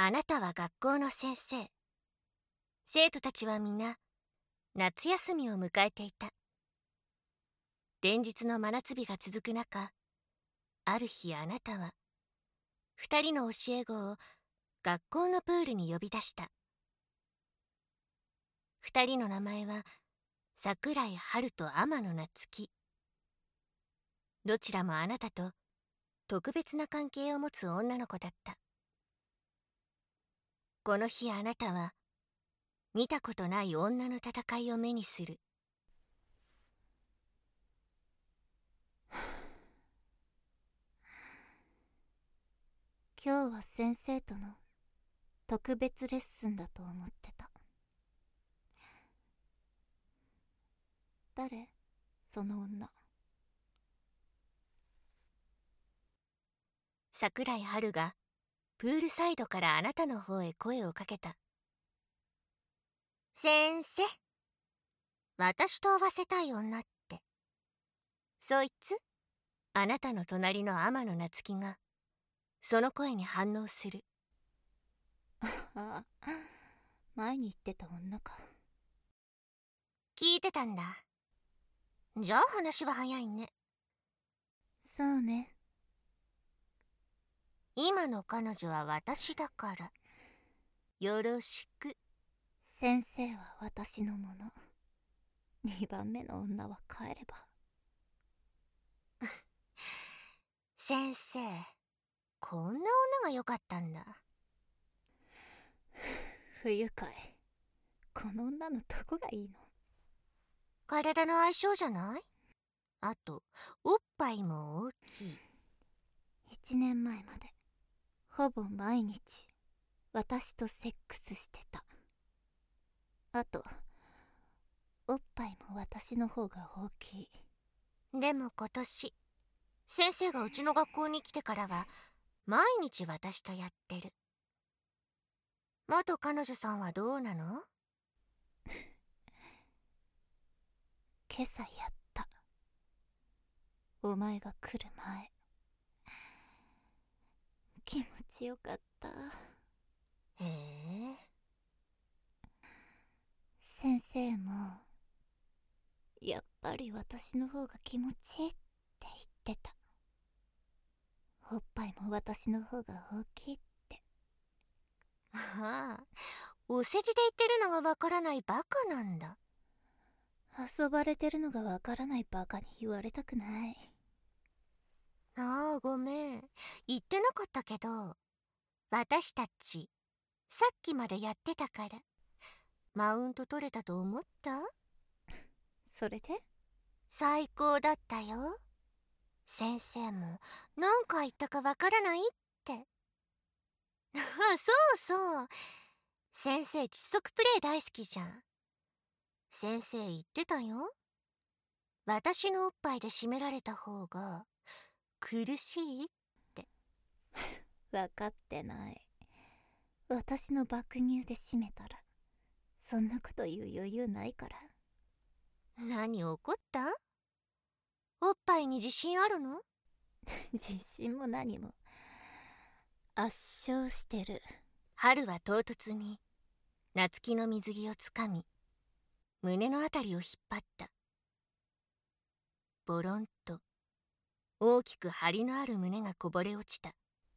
あなたは学校の先生。生徒たちは皆夏休みを迎えていた。連日の真夏日が続く中、ある日あなたは2人の教え子を学校のプールに呼び出した。2人の名前は桜井春と天野夏樹。どちらもあなたと特別な関係を持つ女の子だった。この日あなたは見たことない女の戦いを目にする。 今日は先生との特別レッスンだと思ってた。誰？その女。 桜井春がプールサイドからあなたの方へ声をかけた。先生、私と会わせたい女って、そいつ？あなたの隣の天野夏樹がその声に反応する。 ああ、前に言ってた女か。 聞いてたんだ。じゃあ話は早いね。 そうね。 今の彼女は私だから、よろしく。 先生は私のもの。2番目の女は帰れば。 先生、こんな女が良かったんだ。 不愉快。この女のどこがいいの？ 体の相性じゃない？あと、おっぱいも大きい。 1年前までほぼ毎日私とセックスしてた。あとおっぱいも私の方が大きい。 でも今年先生がうちの学校に来てからは毎日私とやってる。元彼女さんはどうなの？ 今朝やった。お前が来る前。気持ちよかった。 へえ。 先生もやっぱり私の方が気持ちいいって言ってた。おっぱいも私の方が大きいって。 ああ、お世辞で言ってるのがわからないバカなんだ。 遊ばれてるのがわからないバカに言われたくない。 ああ、ごめん。言ってなかったけど、私たちさっきまでやってたからマウント取れたと思った？ それで？ 最高だったよ。先生も何回言ったかわからないって。あ、そうそう。先生窒息プレイ大好きじゃん。先生言ってたよ。私のおっぱいで締められた方が苦しいって。 分かってない。私の爆乳で締めたらそんなこと言う余裕ないから。 何怒った？おっぱいに自信あるの？ 自信も何も。圧勝してる。 春は唐突に夏希の水着をつかみ胸のあたりを引っ張った。ボロンと大きく張りのある胸がこぼれ落ちた。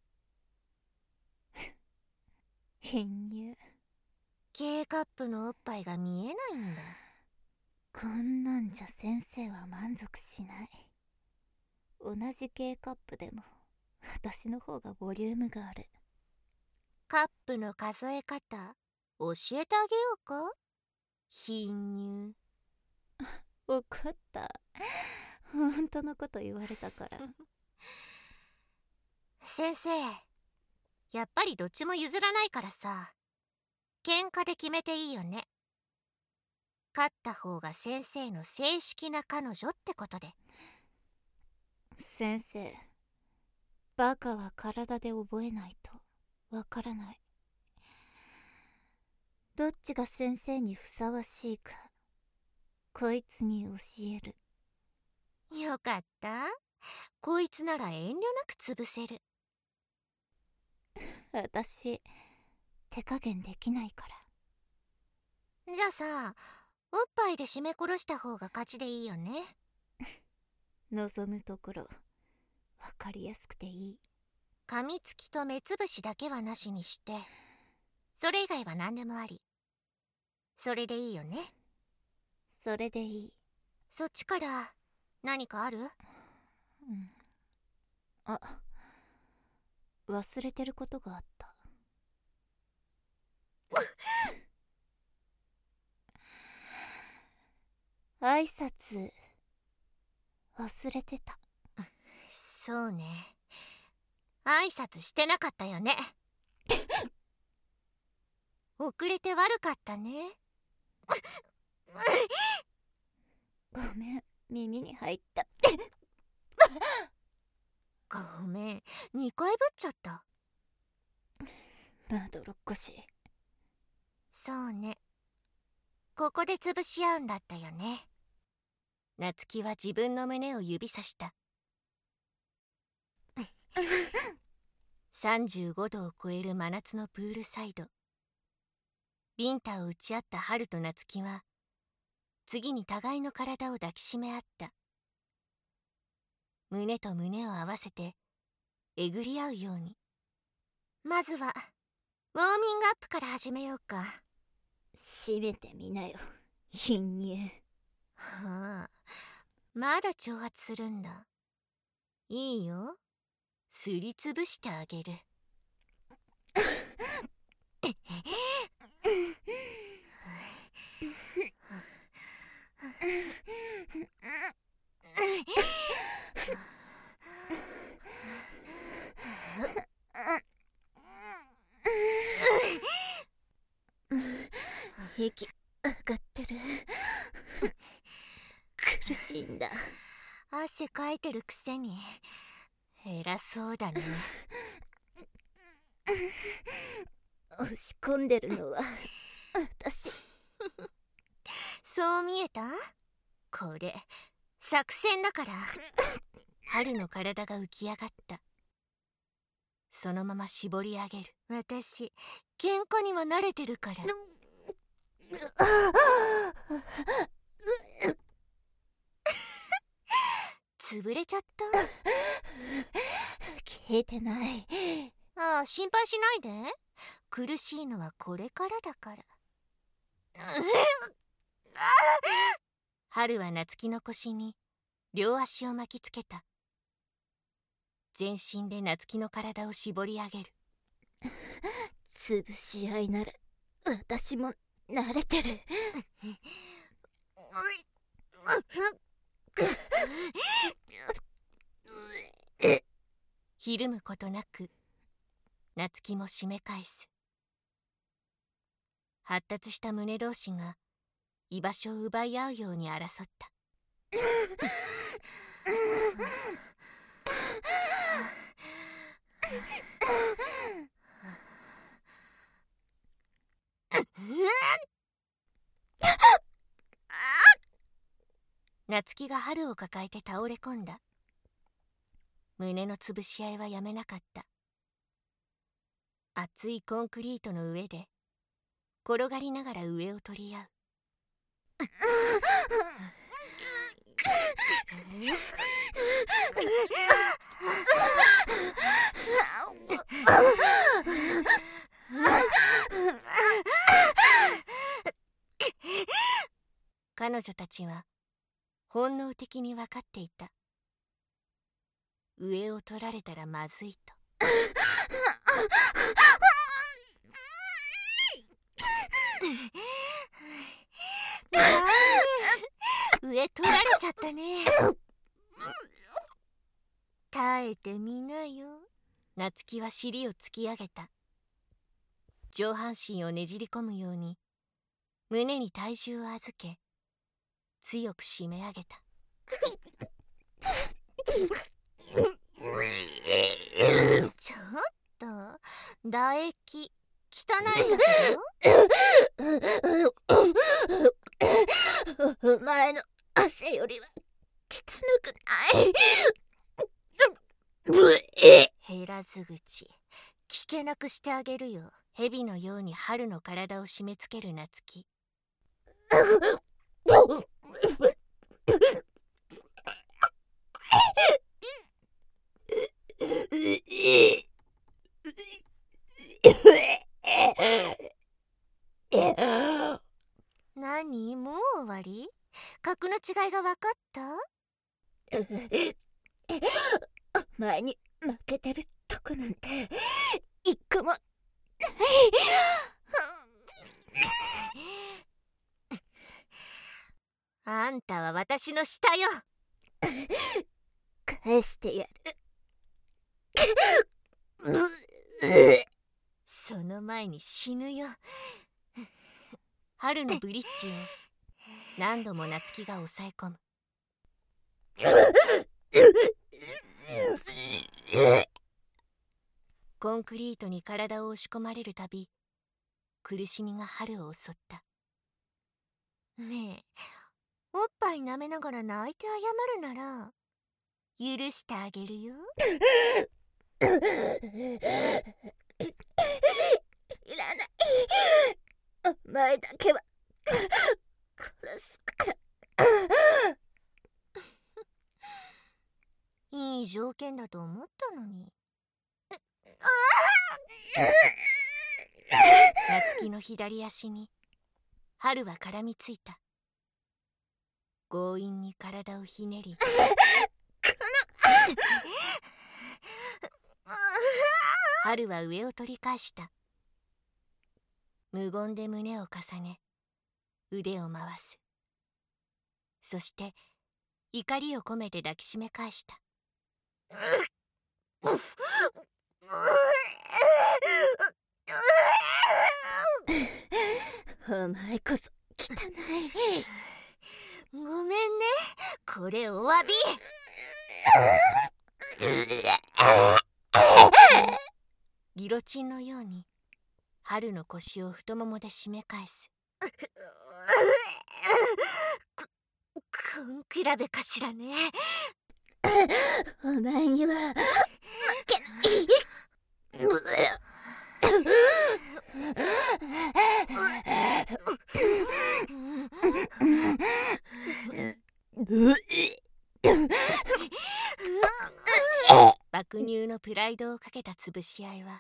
貧乳。 K カップのおっぱいが見えないんだ。 こんなんじゃ先生は満足しない。同じ K カップでも私の方がボリュームがある。 カップの数え方教えてあげようか？貧乳。 怒った。本当のこと言われたから。 先生、やっぱりどっちも譲らないからさ、喧嘩で決めていいよね。勝った方が先生の正式な彼女ってことで。 先生、バカは体で覚えないとわからない。どっちが先生にふさわしいかこいつに教える。 よかった。こいつなら遠慮なく潰せる。 私手加減できないから。 じゃあさ、おっぱいで締め殺した方が勝ちでいいよね。 望むところわかりやすくていい。 噛みつきと目つぶしだけはなしにして、それ以外は何でもあり。それでいいよね。 それでいい。 そっちから何かある？ あ、忘れてることがあった。挨拶忘れてた。 そうね。挨拶してなかったよね。遅れて悪かったね。 ごめん、耳に入った。 ごめん、2回ぶっちゃった。 まどろっこしい。 そうね。ここで潰し合うんだったよね。夏希は自分の胸を指さした。35度を超える真夏のプールサイド。ビンタを打ち合った春と夏希は次に互いの体を抱きしめ合った。胸と胸を合わせてえぐり合うように。まずはウォーミングアップから始めようか。 閉めてみなよ、貧乳。 はあ、まだ挑発するんだ。いいよ、すりつぶしてあげる。 息上がってる。苦しいんだ。 汗かいてるくせに偉そうだね。 押し込んでるのは私。 そう見えた？これ作戦だから。春の体が浮き上がった。そのまま絞り上げる。私喧嘩には慣れてるから。潰れちゃった。 聞いてない。 ああ、心配しないで。苦しいのはこれからだから。春は夏希の腰に両足を巻きつけた。全身で夏希の体を絞り上げる。 潰し合いなら私も慣れてる。 ひるむことなく夏希も締め返す。発達した胸同士が居場所を奪い合うように争った。夏希が春を抱えて倒れ込んだ。胸の潰し合いはやめなかった。熱いコンクリートの上で転がりながら上を取り合う。彼女たちは本能的に分かっていた。上を取られたらまずいと。上取られちゃったね。耐えてみなよ。夏希は尻を突き上げた。上半身をねじり込むように胸に体重を預け強く締め上げた。ちょっと唾液汚いんだけど。お前の汗よりは汚くない。 減らず口聞けなくしてあげるよ。 蛇のように春の体を締め付ける夏希。何、もう終わり？格の違いが分かった？ お前に負けてるとこなんて一個もない。 あんたは私の下よ。 返してやる。 その前に死ぬよ。春のブリッジを何度も夏希が抑え込む。コンクリートに体を押し込まれるたび、苦しみが春を襲った。ねえ、おっぱい舐めながら泣いて謝るなら許してあげるよ。 いらない。お前だけは殺すから。 いい条件だと思ったのに。夏希の左足に春は絡みついた。強引に体をひねり春は上を取り返した。無言で胸を重ね腕を回す。そして怒りを込めて抱きしめ返した。 お前こそ汚い。 ごめんね、これお詫び。ギロチンのように春の腰を太ももで締め返す。こん比べかしらね。 お前には負けない。 爆乳のプライドをかけた潰し合いは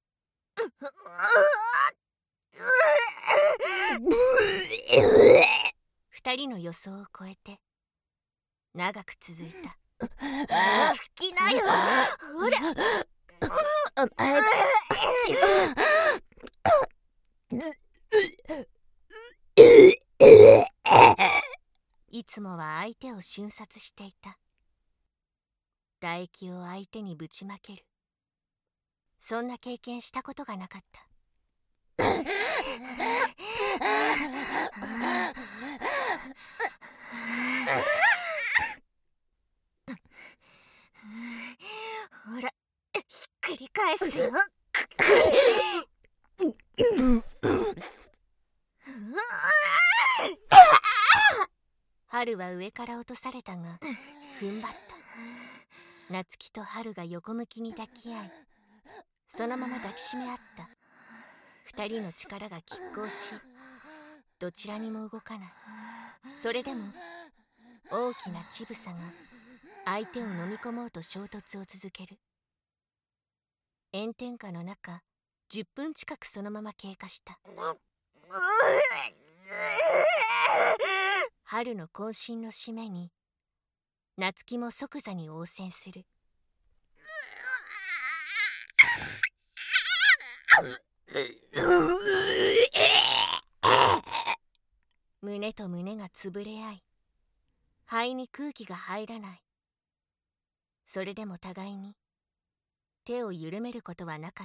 二人の予想を超えて長く続いた。吹きなよ、ほら。 お前だ。 いつもは相手を瞬殺していた。唾液を相手にぶちまける。そんな経験したことがなかった。ほら、ひっくり返すよ。春は上から落とされたが踏ん張った。夏希と春が横向きに抱き合い、そのまま抱きしめ合った。二人の力が拮抗し、どちらにも動かない。それでも大きな乳房が相手を飲み込もうと衝突を続ける。炎天下の中、10分近くそのまま経過した。春の渾身の締めに夏希も即座に応戦する。胸と胸が潰れ合い、肺に空気が入らない。それでも互いに手を緩めることはなかった。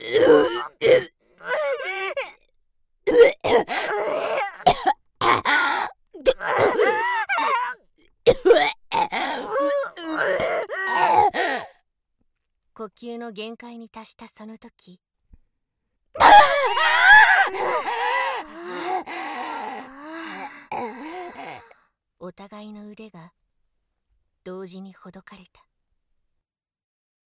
呼吸の限界に達したその時、お互いの腕が同時にほどかれた。